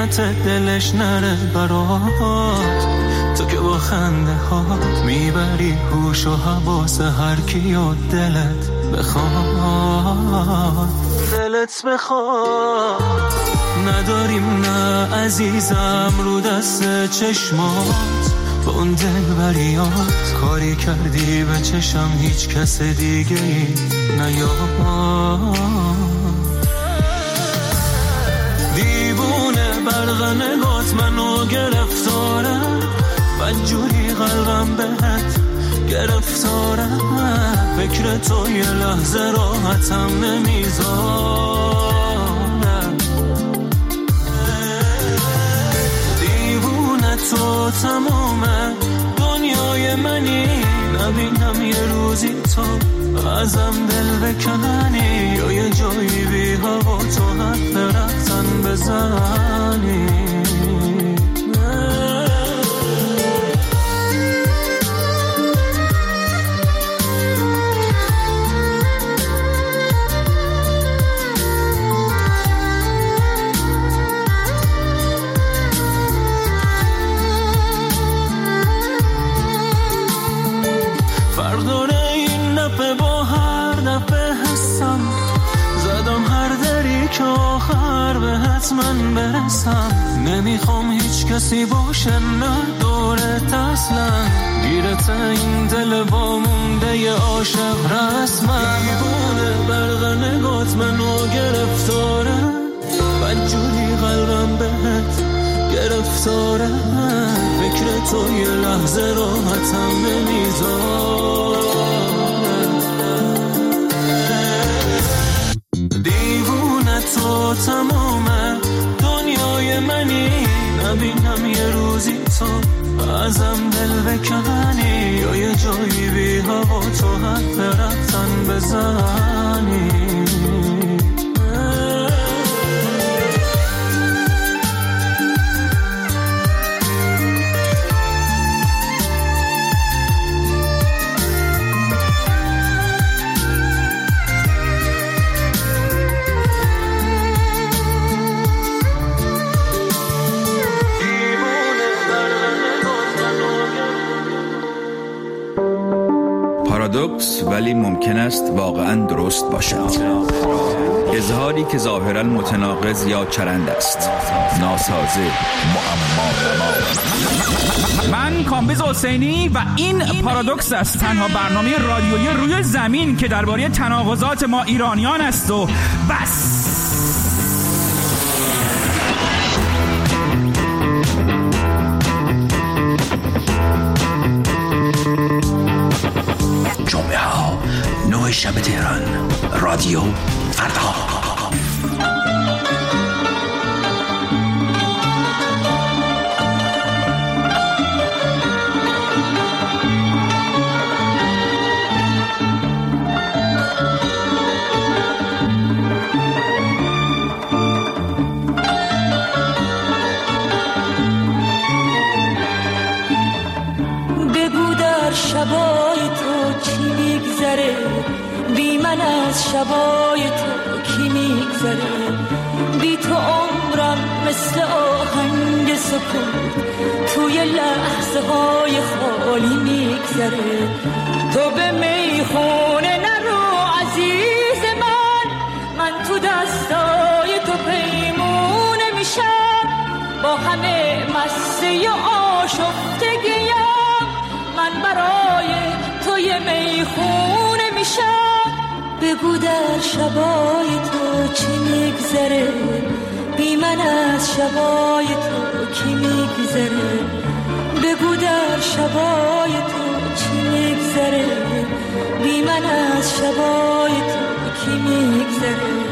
قیمت دلش نره برات. تو که با خنده هات میبری هوش و حواس هر کی و دلت بخواد. دلت بخواد. نداریم نه عزیزم رو دست چشمات، با اون دلبریات کاری کردی به چشم هیچ کس دیگه ای نیاد. دیوونه برق نگات منو گرفتاره، بدجوری قلبم بهت گرفتاره. فکر تو یه لحظه راحتم نمیذاره. دیوونه تو تمومه دنیای منی، نبینم یه روزی تو ازم دل بکنی، یا یه جایی بی هوا تو حرف رفتن بزنی. من برسم نمیخوام هیچ کسی باشه نه دورت اصلا، گیرت این دل با مونده ی عاشق رسما. دیوونه برق نگات منو گرفتاره، بدجوری قلبم بهت گرفتاره. فکر تو یه لحظه راحتم نمیذاره. دیوونه تو تمومه دنیای منی، نبینم یه روزی تو ازم دل بکنی، یا یه جایی بی هوا تو حرف رفتن بزنی. پارادوکس ولی ممکن است واقعا درست باشد. اظهاری که ظاهرا متناقض یا چرند است، ناسازه، معما. من کامبیز حسینی و این پارادوکس است، تنها برنامه رادیویی روی زمین که درباره تناقضات ما ایرانیان است و بس. جمعه ها 9 شب تهران، رادیو فردا. بگو در شبای تو چی میگذره، بی من از شبای تو کی میگذره. بی تو عمرم مثل آهنگ سکوت توی لحظه های خالی میگذره. تو به میخونه نرو عزیز من تو دستای تو پیمونه میشم. با همه مسته آشفتگیم من برای تو یه میخونه میشم. بگو در شبای تو چی میگذره، بی من از شبای تو کی میگذره. بگو در شبای تو چی میگذره، بی من از شبای تو کی میگذره.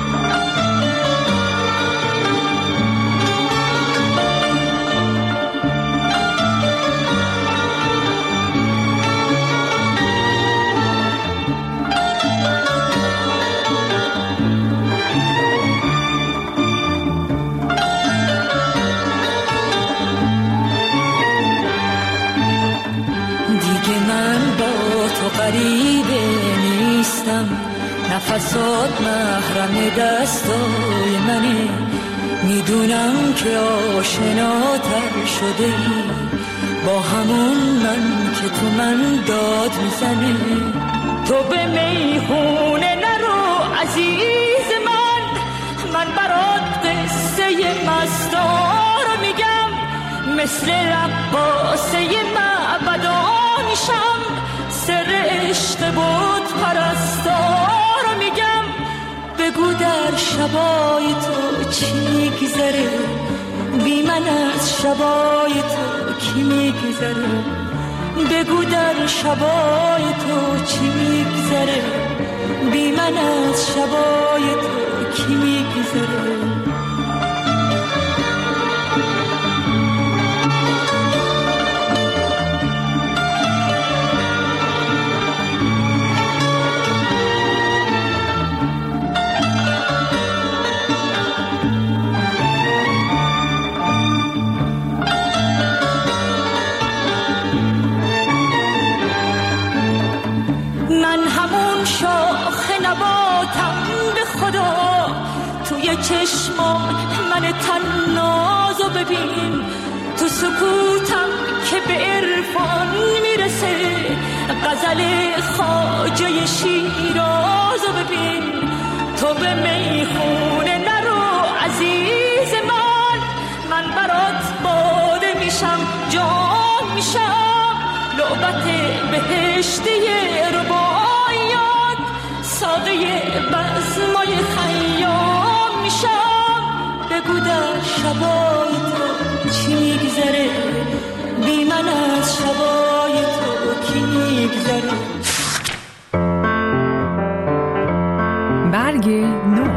غریبه نیستم، نفسات محرم دستای منه. میدونم که آشناتر شده ای با همون من که تو من داد میزنی. تو به میخونه نرو عزیز من برات قصه مستار میگم، مثل رقاصه معبدا میشم، سر عشق بود پرستار میگم. بگو در شبای تو چی میگذره، بی من از شبای تو کی میگذره. بگو در شبای تو چی میگذره، بی من از شبای تو کی میگذره. توی چشمام من تنازو ببین، تو سکوتم که به عرفان میرسه، غزل خواجه شیرازو ببین. تو به میخونه نرو عزیز من برات باده میشم، جان میشم، لعبت بهشتی رباعیات، ساقه بزمای خیام میشم. بگو در شبای تو چی میگذره، بی من از شبای تو کی میگذره. برگ نو،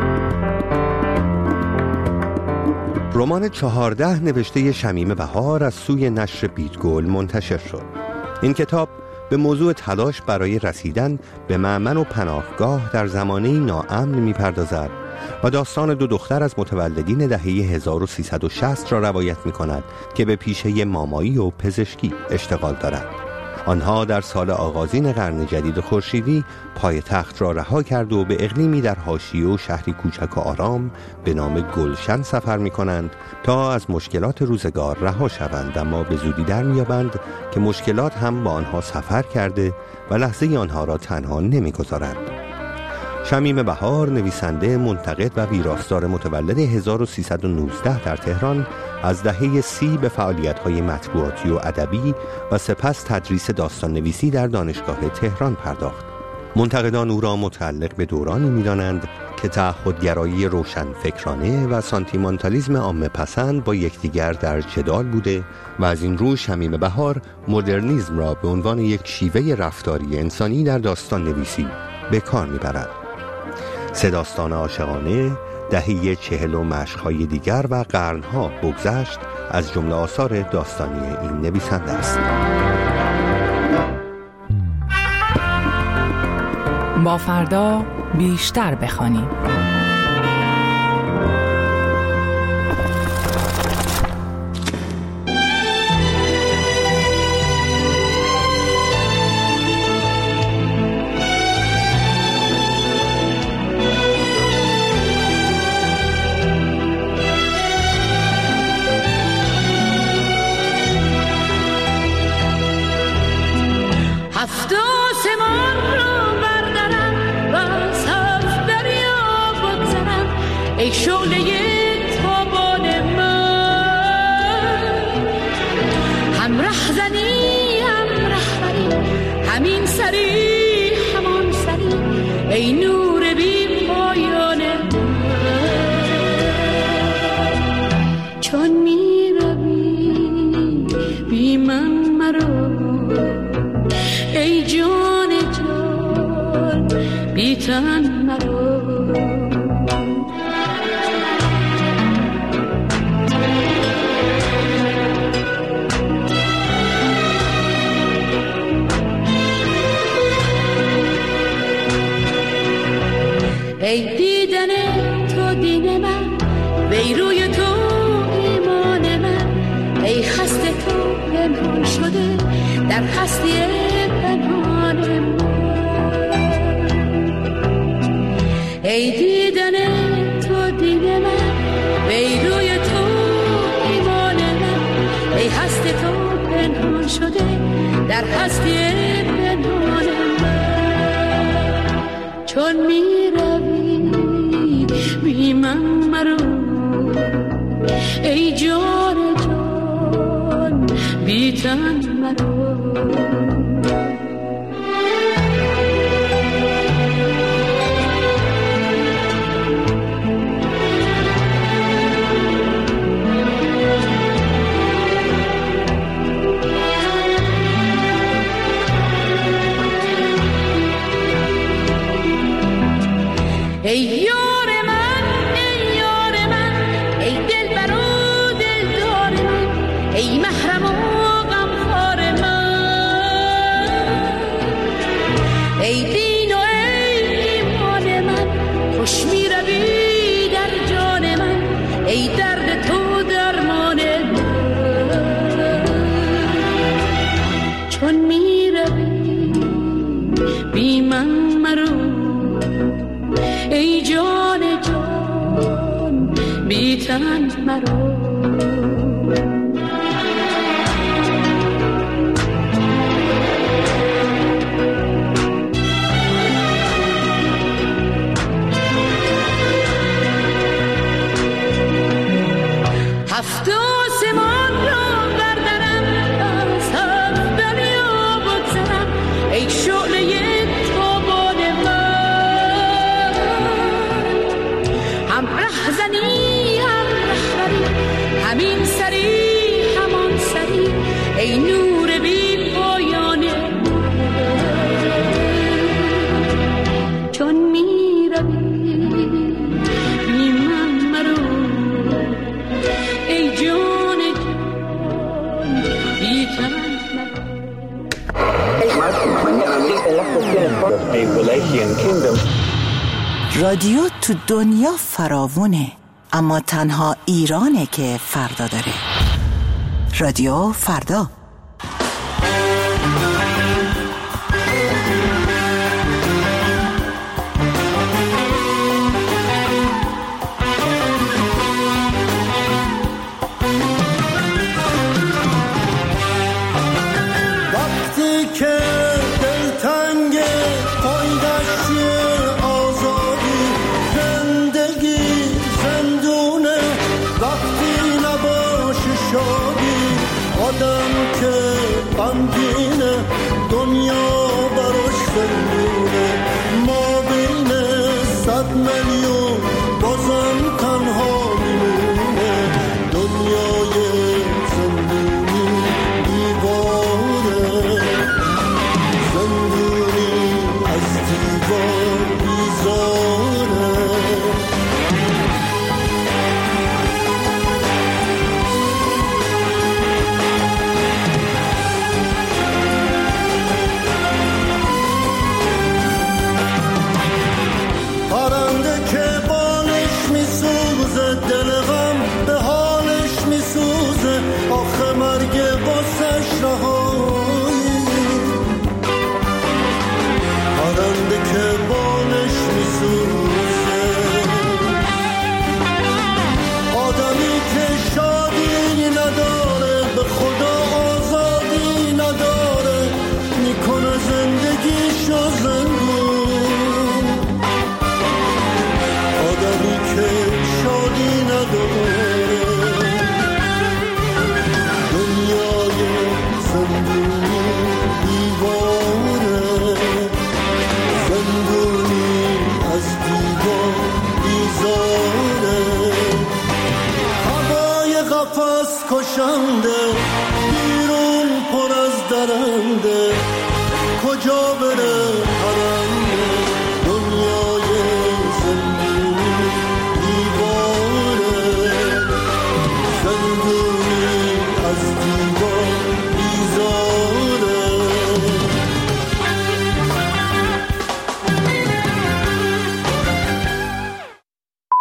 رمان 14 نوشته شمیم بهار از سوی نشر بیتگل منتشر شد. این کتاب به موضوع تلاش برای رسیدن به مأمن و پناهگاه در زمانه ناامن می‌پردازد و داستان دو دختر از متولدین دهه 1360 را روایت می‌کند که به پیشه مامایی و پزشکی اشتغال دارند. آنها در سال آغازین قرن جدید خورشیدی پایتخت را رها کرد و به اقلیمی در حاشیه و شهری کوچک و آرام به نام گلشن سفر می‌کنند تا از مشکلات روزگار رها شوند، اما به زودی در می‌یابند که مشکلات هم با آنها سفر کرده و لحظه آنها را تنها نمی‌گذارند. شمیم بهار، نویسنده، منتقد و ویراستار متولد 1319 در تهران، از دهه 30 به فعالیت‌های مطبوعاتی و ادبی و سپس تدریس داستان نویسی در دانشگاه تهران پرداخت. منتقدان او را متعلق به دورانی می‌دانند که تعهدگرایی روشنفکرانه و سانتیمانتالیسم عامه پسند با یکدیگر در جدال بوده و از این رو شمیم بهار مدرنیسم را به عنوان یک شیوه رفتاری انسانی در داستان نویسی به کار می‌برد. سه داستان عاشقانه، دهه 40 و مشق‌های دیگر و قرن‌ها بگذشت از جمله آثار داستانی این نویسنده است. با فردا بیشتر بخوانیم. ای شعله تابان من، هم رهزنی هم رهبری، همین سری همان سری، ای نور بی پایان من. چون می روی بی من مرو، ای جان جان بی تن مرو. ای دیدن تو دین من، وی روی تو ایمان من، ای خسته تو پنهان شده در هستی پنهان من. ای دیدن تو دین من، وی پنهان شده در هستی پنهان من. چون می روی بی من مرو ای جان جان بی تن مرو. ای یار من ای یار من ای دلبر و دلدار من ای محرم و غمخوار من ای دین و ای ایمان من خوش می روی در جان من ای درد تو درمان من. چون می روی بی من مرو ای جان جان بی تن مرو. هفت آسمان را بردرم از هفت دنیا بگذرم ای شعله تابان من. هم ره زنی هم رهبری همین سری همان سری ای نور بی پایان من. چون می روی بی من مرو ای جان جان بی تن مرو. رادیو تو دنیا فراوونه، اما تنها ایرانه که فردا داره. رادیو فردا.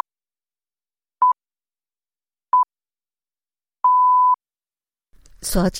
ساعت